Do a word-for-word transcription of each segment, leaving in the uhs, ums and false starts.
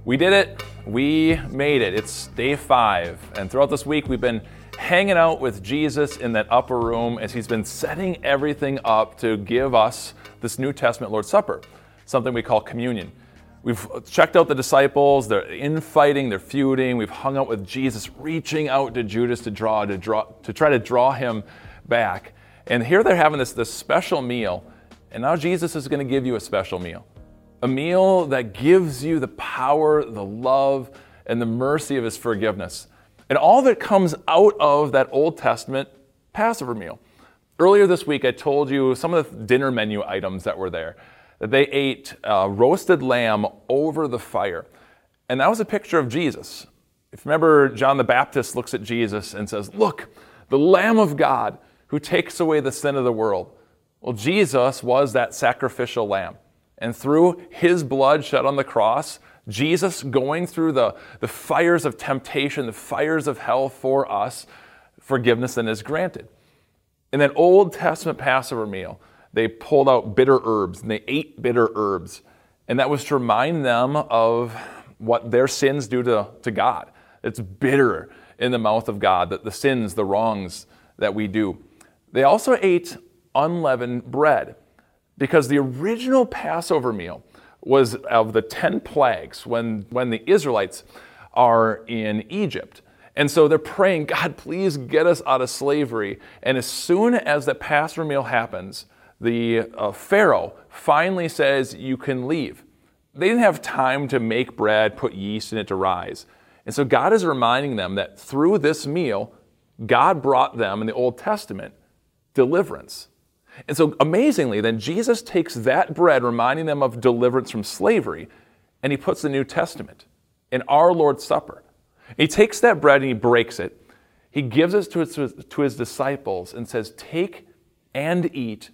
We did it. We made it. It's day five. And throughout this week, we've been hanging out with Jesus in that upper room as he's been setting everything up to give us this New Testament Lord's Supper, something we call communion. We've checked out the disciples. They're infighting, they're feuding. We've hung out with Jesus, reaching out to Judas to draw, to draw, to try to draw him back. And here they're having this, this special meal. And now Jesus is going to give you a special meal. A meal that gives you the power, the love, and the mercy of his forgiveness. And all that comes out of that Old Testament Passover meal. Earlier this week, I told you some of the dinner menu items that were there. That they ate uh, roasted lamb over the fire. And that was a picture of Jesus. If you remember, John the Baptist looks at Jesus and says, "Look, the Lamb of God who takes away the sin of the world." Well, Jesus was that sacrificial lamb. And through his blood shed on the cross, Jesus going through the, the fires of temptation, the fires of hell for us, forgiveness then is granted. In that Old Testament Passover meal, they pulled out bitter herbs, and they ate bitter herbs. And that was to remind them of what their sins do to, to God. It's bitter in the mouth of God, that the sins, the wrongs that we do. They also ate unleavened bread, because the original Passover meal was of the ten plagues when, when the Israelites are in Egypt. And so they're praying, "God, please get us out of slavery." And as soon as the Passover meal happens, the uh, Pharaoh finally says, "You can leave." They didn't have time to make bread, put yeast in it to rise. And so God is reminding them that through this meal, God brought them in the Old Testament deliverance. And so amazingly, then Jesus takes that bread, reminding them of deliverance from slavery, and he puts the New Testament in our Lord's Supper. He takes that bread and he breaks it. He gives it to his, to his disciples and says, "Take and eat.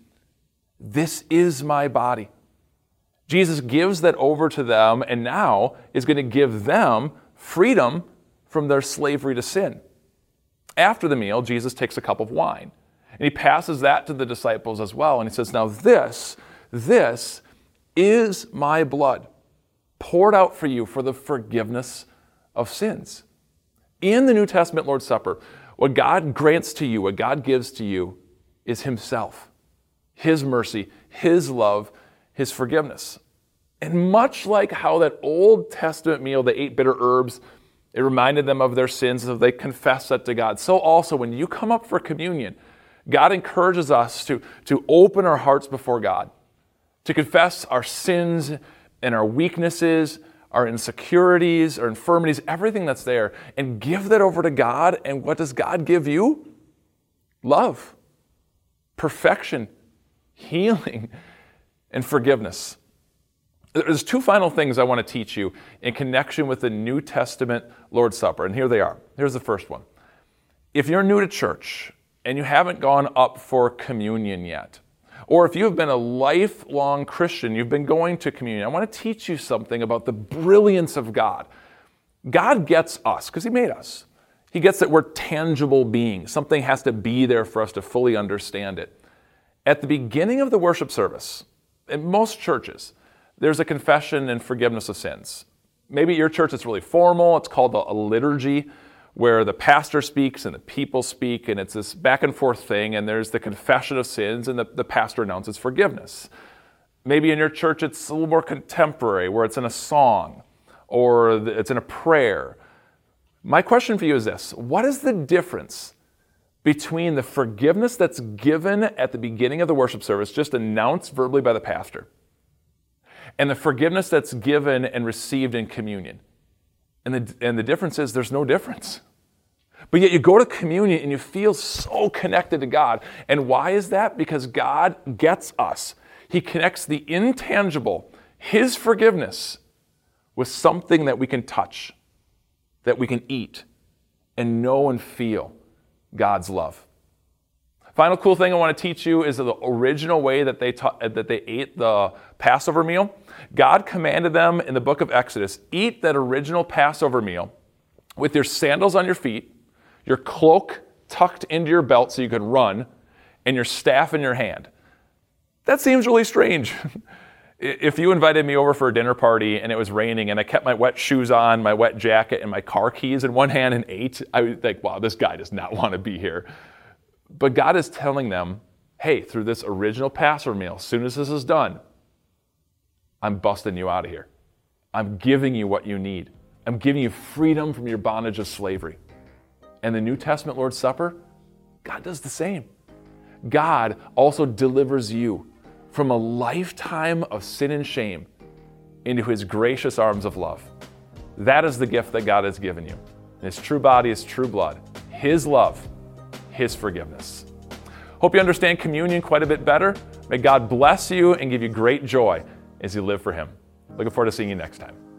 This is my body." Jesus gives that over to them and now is going to give them freedom from their slavery to sin. After the meal, Jesus takes a cup of wine and he passes that to the disciples as well. And he says, "Now this, this is my blood poured out for you for the forgiveness of sins." In the New Testament Lord's Supper, what God grants to you, what God gives to you is himself. His mercy, his love, his forgiveness. And much like how that Old Testament meal, they ate bitter herbs, it reminded them of their sins, so they confessed that to God. So also, when you come up for communion, God encourages us to, to open our hearts before God, to confess our sins and our weaknesses, our insecurities, our infirmities, everything that's there, and give that over to God. And what does God give you? Love, perfection, healing, and forgiveness. There's two final things I want to teach you in connection with the New Testament Lord's Supper, and here they are. Here's the first one. If you're new to church and you haven't gone up for communion yet, or if you've been a lifelong Christian, you've been going to communion, I want to teach you something about the brilliance of God. God gets us, because he made us. He gets that we're tangible beings. Something has to be there for us to fully understand it. At the beginning of the worship service, in most churches, there's a confession and forgiveness of sins. Maybe at your church it's really formal. It's called a liturgy, where the pastor speaks and the people speak, and it's this back and forth thing, and there's the confession of sins, and the, the pastor announces forgiveness. Maybe in your church it's a little more contemporary, where it's in a song, or it's in a prayer. My question for you is this: what is the difference between the forgiveness that's given at the beginning of the worship service, just announced verbally by the pastor, and the forgiveness that's given and received in communion? And the, and the difference is there's no difference. But yet you go to communion and you feel so connected to God. And why is that? Because God gets us. He connects the intangible, his forgiveness, with something that we can touch, that we can eat, and know and feel God's love. Final cool thing I want to teach you is the original way that they ta- that they ate the Passover meal. God commanded them in the book of Exodus, eat that original Passover meal with your sandals on your feet, your cloak tucked into your belt so you could run, and your staff in your hand. That seems really strange. If you invited me over for a dinner party and it was raining and I kept my wet shoes on, my wet jacket, and my car keys in one hand and ate, I would think, wow, this guy does not want to be here. But God is telling them, hey, through this original Passover meal, as soon as this is done, I'm busting you out of here. I'm giving you what you need. I'm giving you freedom from your bondage of slavery. And the New Testament Lord's Supper, God does the same. God also delivers you from a lifetime of sin and shame into his gracious arms of love. That is the gift that God has given you. His true body, his true blood, his love, his forgiveness. Hope you understand communion quite a bit better. May God bless you and give you great joy as you live for him. Looking forward to seeing you next time.